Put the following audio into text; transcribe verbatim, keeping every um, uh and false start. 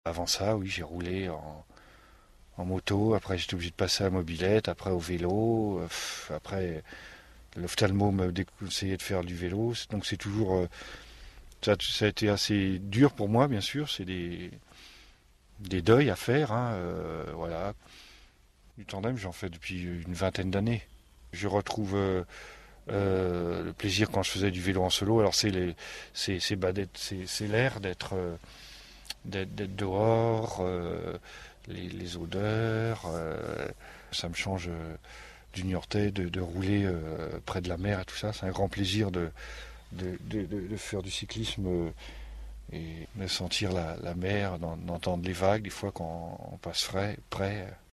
Avant ça, oui, j'ai roulé en, en moto, après j'étais obligé de passer à la mobilette, après au vélo, euh, pff, après l'ophtalmo me déconseillait de faire du vélo, donc c'est toujours... euh, ça, ça a été assez dur pour moi, bien sûr, c'est des, des deuils à faire, hein, euh, voilà. Du tandem, j'en fais depuis une vingtaine d'années. Je retrouve euh, euh, le plaisir quand je faisais du vélo en solo. Alors c'est les, c'est, c'est, bah, d'être- c'est, c'est l'air d'être, euh, d'être, d'être dehors, euh, les, les odeurs. Euh, ça me change euh, du Niortais de, de rouler euh, près de la mer et tout ça. C'est un grand plaisir de, de, de, de- de faire du cyclisme euh, et de sentir la, la mer, d'en- d'entendre les vagues des fois quand on passe frais, près.